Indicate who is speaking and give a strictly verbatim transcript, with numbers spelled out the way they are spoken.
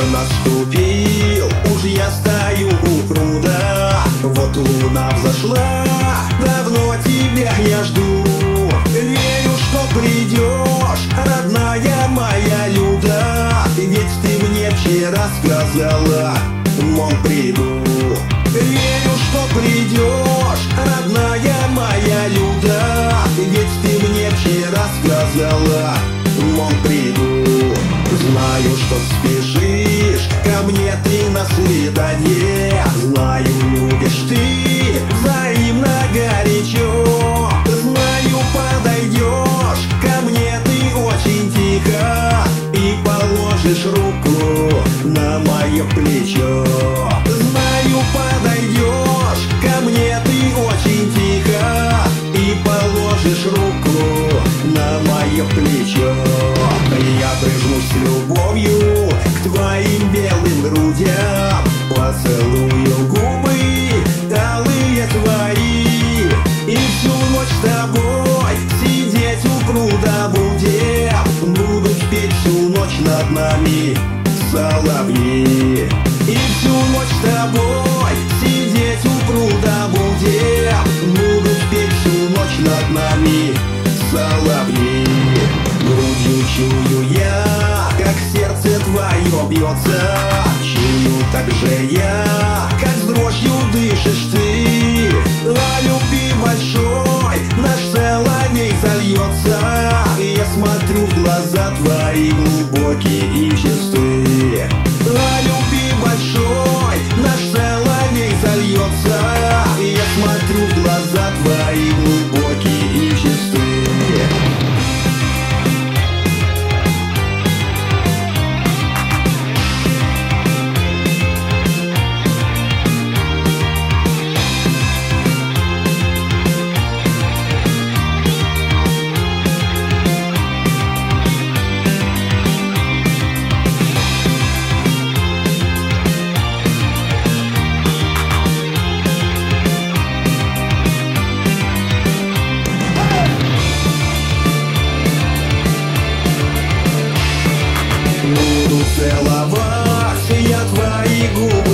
Speaker 1: наступил, уж я стою у пруда. Вот луна взошла, давно тебя я жду. Верю, что придешь, родная моя Люда, ведь ты мне вчера сказала, мол, приду. Верю, что придешь, родная моя Люда, ведь ты мне вчера сказала, мол, приду. Знаю, что спешишь ко мне ты на свидание. Знаю, любишь ты взаимно горячо. Знаю, подойдешь ко мне ты очень тихо и положишь руку на мое плечо. Знаю, подойдешь ко мне ты очень тихо и положишь руку на мое плечо. Я прижмусь любовью к твоим белым грудям, поцелую губы алые твои, и всю ночь с тобой сидеть у пруда будем. Будут петь всю ночь над нами соловьи, и всю ночь с тобой сидеть у пруда будем. Будут петь всю ночь над нами соловьи. Грудью чую я, как сердце твое бьется. Чую также я, как с дрожью дышишь ты. О любви большой наш соловей зальется. Я смотрю в глаза твои глубокие и чистые. О любви большой наш соловей зальется. Я смотрю в глаза твои глубокие и чистые. Буду целовать я твои губы